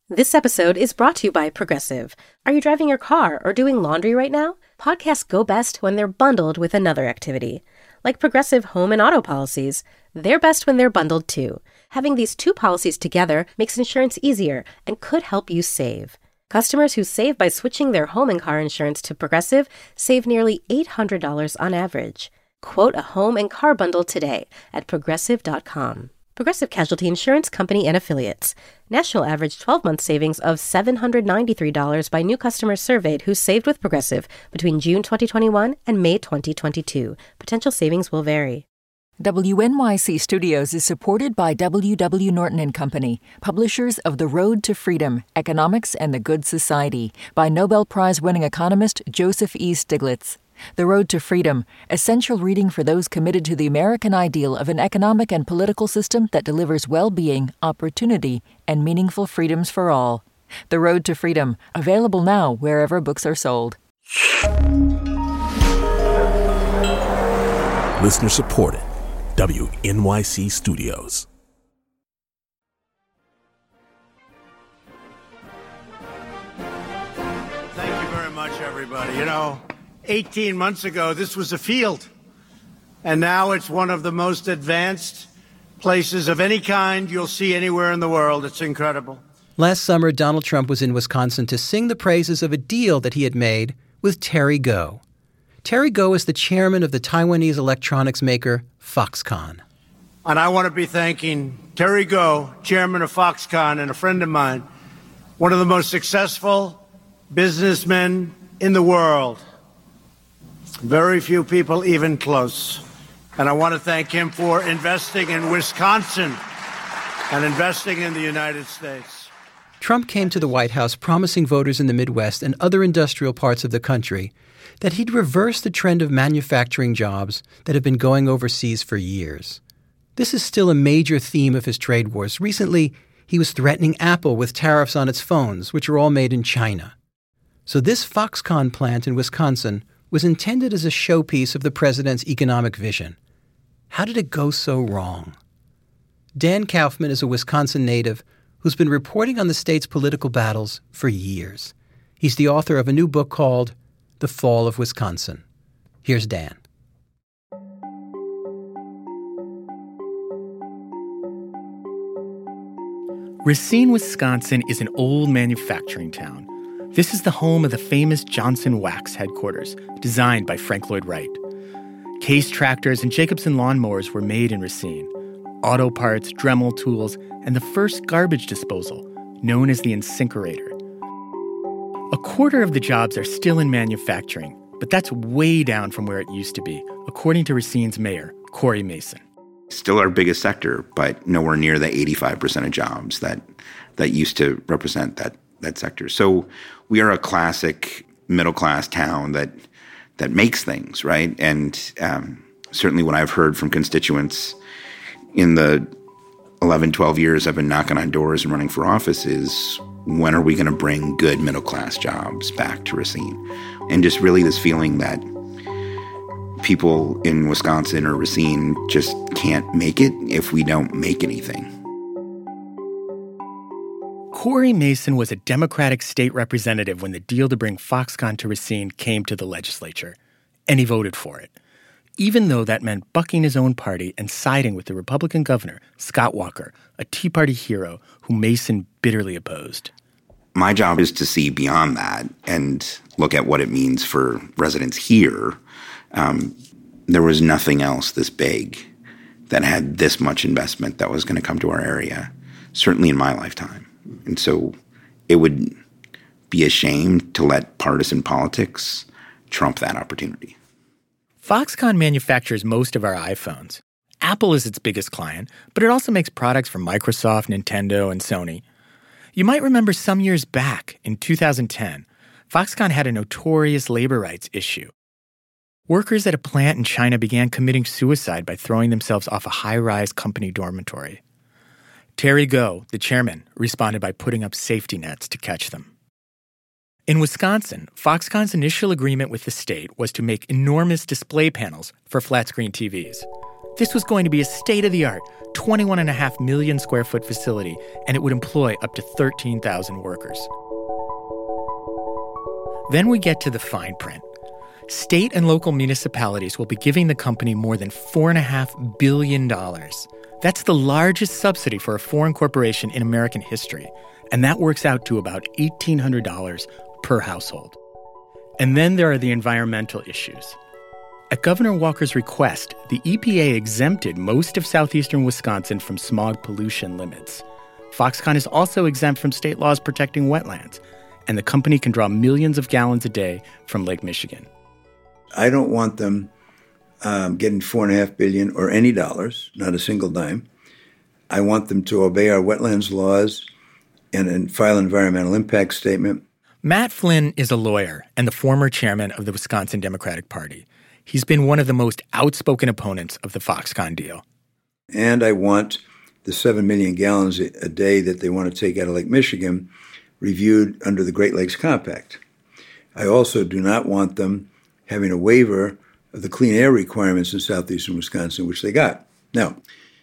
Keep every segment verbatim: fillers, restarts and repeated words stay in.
This episode is brought to you by Progressive. Are you driving your car or doing laundry right now? Podcasts go best when they're bundled with another activity. Like Progressive home and auto policies, they're best when they're bundled too. Having these two policies together makes insurance easier and could help you save. Customers who save by switching their home and car insurance to Progressive save nearly eight hundred dollars on average. Quote a home and car bundle today at progressive dot com. Progressive Casualty Insurance Company and Affiliates. National average twelve-month savings of seven hundred ninety-three dollars by new customers surveyed who saved with Progressive between June twenty twenty-one and May twenty twenty-two. Potential savings will vary. W N Y C Studios is supported by W W. Norton and Company, publishers of The Road to Freedom, Economics and the Good Society, by Nobel Prize-winning economist Joseph E. Stiglitz. The Road to Freedom, essential reading for those committed to the American ideal of an economic and political system that delivers well-being, opportunity, and meaningful freedoms for all. The Road to Freedom, available now wherever books are sold. Listener supported. W N Y C Studios. Thank you very much, everybody. You know, eighteen months ago, this was a field, and now it's one of the most advanced places of any kind you'll see anywhere in the world. It's incredible. Last summer, Donald Trump was in Wisconsin to sing the praises of a deal that he had made with Terry Gou. Terry Gou is the chairman of the Taiwanese electronics maker Foxconn. And I want to be thanking Terry Gou, chairman of Foxconn and a friend of mine, one of the most successful businessmen in the world. Very few people even close. And I want to thank him for investing in Wisconsin and investing in the United States. Trump came to the White House promising voters in the Midwest and other industrial parts of the country that he'd reverse the trend of manufacturing jobs that have been going overseas for years. This is still a major theme of his trade wars. Recently, he was threatening Apple with tariffs on its phones, which are all made in China. So this Foxconn plant in Wisconsin was intended as a showpiece of the president's economic vision. How did it go so wrong? Dan Kaufman is a Wisconsin native who's been reporting on the state's political battles for years. He's the author of a new book called The Fall of Wisconsin. Here's Dan. Racine, Wisconsin is an old manufacturing town. This is the home of the famous Johnson Wax headquarters, designed by Frank Lloyd Wright. Case tractors and Jacobson lawnmowers were made in Racine. Auto parts, Dremel tools, and the first garbage disposal, known as the incinerator. A quarter of the jobs are still in manufacturing, but that's way down from where it used to be, according to Racine's mayor, Corey Mason. Still our biggest sector, but nowhere near the eighty-five percent of jobs that that used to represent that that sector. So we are a classic middle-class town that that makes things, right? And um, certainly what I've heard from constituents in the eleven, twelve years I've been knocking on doors and running for office is, when are we going to bring good middle-class jobs back to Racine? And just really this feeling that people in Wisconsin or Racine just can't make it if we don't make anything. Corey Mason was a Democratic state representative when the deal to bring Foxconn to Racine came to the legislature, and he voted for it, even though that meant bucking his own party and siding with the Republican governor, Scott Walker, a Tea Party hero who Mason bitterly opposed. My job is to see beyond that and look at what it means for residents here. Um, there was nothing else this big that had this much investment that was going to come to our area, certainly in my lifetime. And so it would be a shame to let partisan politics trump that opportunity. Foxconn manufactures most of our iPhones. Apple is its biggest client, but it also makes products for Microsoft, Nintendo, and Sony. You might remember some years back, in two thousand ten, Foxconn had a notorious labor rights issue. Workers at a plant in China began committing suicide by throwing themselves off a high-rise company dormitory. Terry Gou, the chairman, responded by putting up safety nets to catch them. In Wisconsin, Foxconn's initial agreement with the state was to make enormous display panels for flat-screen T Vs. This was going to be a state-of-the-art twenty-one point five million square foot facility, and it would employ up to thirteen thousand workers. Then we get to the fine print. State and local municipalities will be giving the company more than four point five billion dollars. That's the largest subsidy for a foreign corporation in American history, and that works out to about eighteen hundred dollars per household. And then there are the environmental issues. At Governor Walker's request, the E P A exempted most of southeastern Wisconsin from smog pollution limits. Foxconn is also exempt from state laws protecting wetlands, and the company can draw millions of gallons a day from Lake Michigan. I don't want them um, getting four and a half billion or any dollars, not a single dime. I want them to obey our wetlands laws and, and file an environmental impact statement. Matt Flynn is a lawyer and the former chairman of the Wisconsin Democratic Party. He's been one of the most outspoken opponents of the Foxconn deal. And I want the seven million gallons a day that they want to take out of Lake Michigan reviewed under the Great Lakes Compact. I also do not want them having a waiver of the clean air requirements in southeastern Wisconsin, which they got. Now,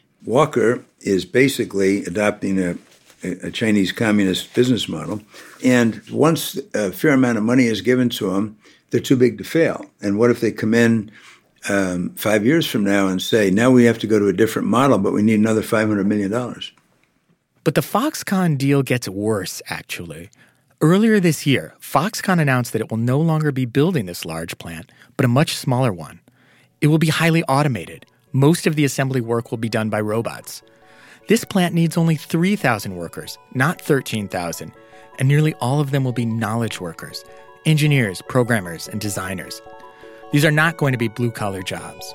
Walker is basically adopting a, a Chinese communist business model, and once a fair amount of money is given to them, they're too big to fail. And what if they come in um, five years from now and say, now we have to go to a different model, but we need another five hundred million dollars? But the Foxconn deal gets worse, actually. Earlier this year, Foxconn announced that it will no longer be building this large plant, but a much smaller one. It will be highly automated. Most of the assembly work will be done by robots. This plant needs only three thousand workers, not thirteen thousand, and nearly all of them will be knowledge workers, engineers, programmers, and designers. These are not going to be blue-collar jobs.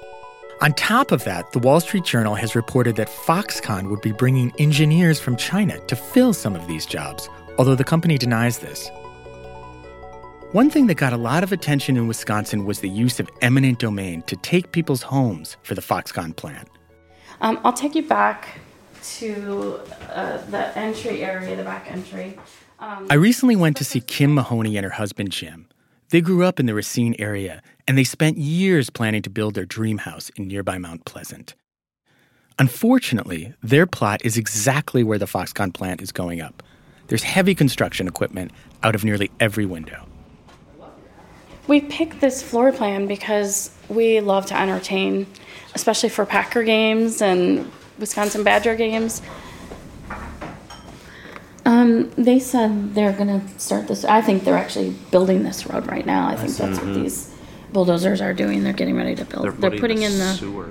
On top of that, the Wall Street Journal has reported that Foxconn would be bringing engineers from China to fill some of these jobs, although the company denies this. One thing that got a lot of attention in Wisconsin was the use of eminent domain to take people's homes for the Foxconn plant. Um, I'll take you back to uh, the entry area, the back entry. Um, I recently went to see Kim Mahoney and her husband, Jim. They grew up in the Racine area, and they spent years planning to build their dream house in nearby Mount Pleasant. Unfortunately, their plot is exactly where the Foxconn plant is going up. There's heavy construction equipment out of nearly every window. We picked this floor plan because we love to entertain, especially for Packer games and Wisconsin Badger games. Um, they said they're going to start this. I think they're actually building this road right now. I think that's mm-hmm. what these bulldozers are doing. They're getting ready to build. They're putting, they're putting the in the sewer.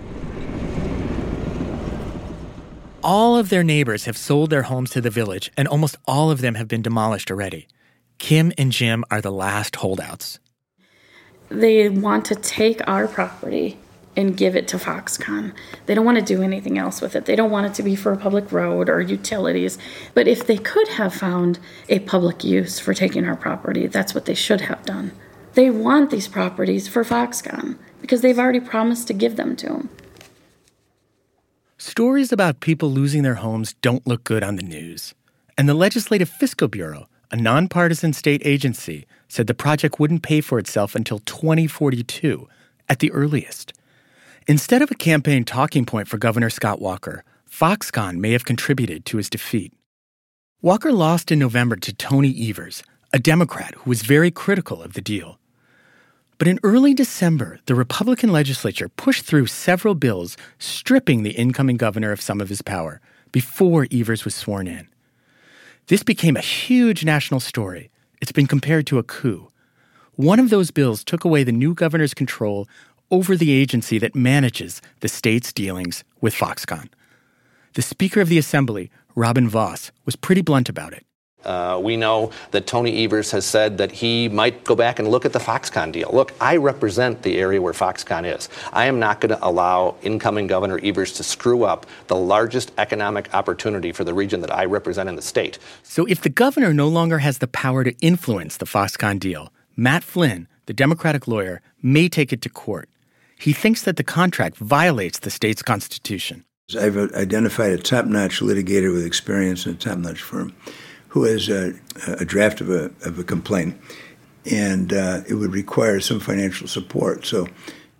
All of their neighbors have sold their homes to the village, and almost all of them have been demolished already. Kim and Jim are the last holdouts. They want to take our property and give it to Foxconn. They don't want to do anything else with it. They don't want it to be for a public road or utilities. But if they could have found a public use for taking our property, that's what they should have done. They want these properties for Foxconn because they've already promised to give them to them. Stories about people losing their homes don't look good on the news. And the Legislative Fiscal Bureau, a nonpartisan state agency, said the project wouldn't pay for itself until twenty forty-two, at the earliest. Instead of a campaign talking point for Governor Scott Walker, Foxconn may have contributed to his defeat. Walker lost in November to Tony Evers, a Democrat who was very critical of the deal. But in early December, the Republican legislature pushed through several bills stripping the incoming governor of some of his power before Evers was sworn in. This became a huge national story. It's been compared to a coup. One of those bills took away the new governor's control over the agency that manages the state's dealings with Foxconn. The Speaker of the Assembly, Robin Vos, was pretty blunt about it. Uh, we know that Tony Evers has said that he might go back and look at the Foxconn deal. Look, I represent the area where Foxconn is. I am not going to allow incoming Governor Evers to screw up the largest economic opportunity for the region that I represent in the state. So if the governor no longer has the power to influence the Foxconn deal, Matt Flynn, the Democratic lawyer, may take it to court. He thinks that the contract violates the state's constitution. I've identified a top-notch litigator with experience in a top-notch firm who has a, a draft of a, of a complaint, and uh, it would require some financial support. So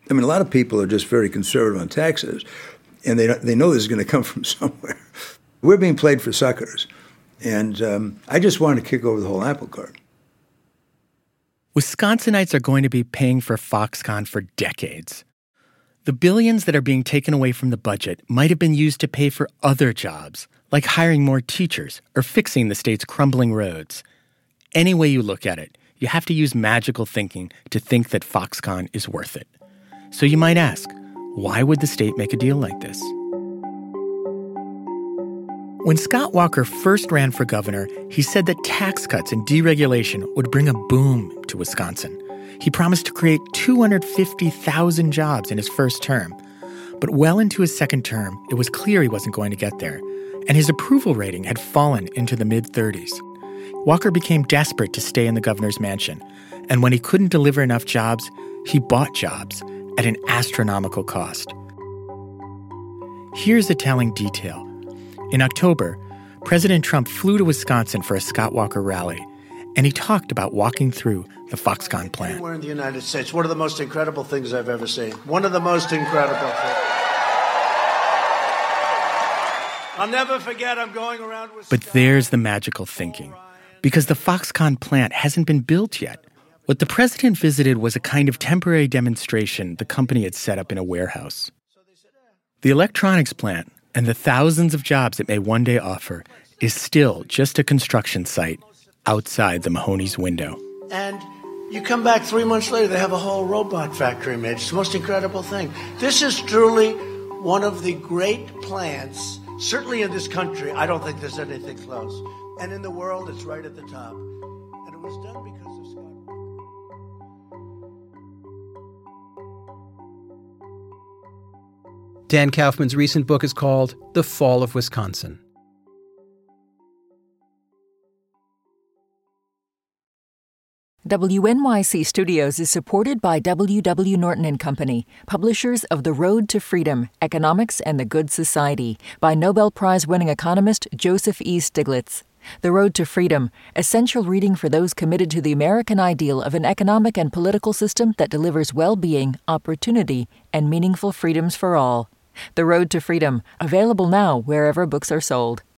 I mean, a lot of people are just very conservative on taxes, and they they know this is going to come from somewhere. We're being played for suckers, and um, I just wanted to kick over the whole apple cart. Wisconsinites are going to be paying for Foxconn for decades. The billions that are being taken away from the budget might have been used to pay for other jobs, like hiring more teachers or fixing the state's crumbling roads. Any way you look at it, you have to use magical thinking to think that Foxconn is worth it. So you might ask, why would the state make a deal like this? When Scott Walker first ran for governor, he said that tax cuts and deregulation would bring a boom to Wisconsin. He promised to create two hundred fifty thousand jobs in his first term. But well into his second term, it was clear he wasn't going to get there, and his approval rating had fallen into the mid-thirties. Walker became desperate to stay in the governor's mansion, and when he couldn't deliver enough jobs, he bought jobs at an astronomical cost. Here's a telling detail. In October, President Trump flew to Wisconsin for a Scott Walker rally, and he talked about walking through the Foxconn plant. Anywhere in the United States, one of the most incredible things I've ever seen. One of the most incredible things. I'll never forget, I'm going around with... But there's the magical thinking, because the Foxconn plant hasn't been built yet. What the president visited was a kind of temporary demonstration the company had set up in a warehouse. The electronics plant and the thousands of jobs it may one day offer is still just a construction site outside the Mahoney's window. And you come back three months later, they have a whole robot factory made. It's the most incredible thing. This is truly one of the great plants, certainly in this country. I don't think there's anything close. And in the world, it's right at the top. And it was done because of Scott. Dan Kaufman's recent book is called The Fall of Wisconsin. W N Y C Studios is supported by W W. Norton and Company, publishers of The Road to Freedom, Economics and the Good Society, by Nobel Prize-winning economist Joseph E. Stiglitz. The Road to Freedom, essential reading for those committed to the American ideal of an economic and political system that delivers well-being, opportunity, and meaningful freedoms for all. The Road to Freedom, available now wherever books are sold.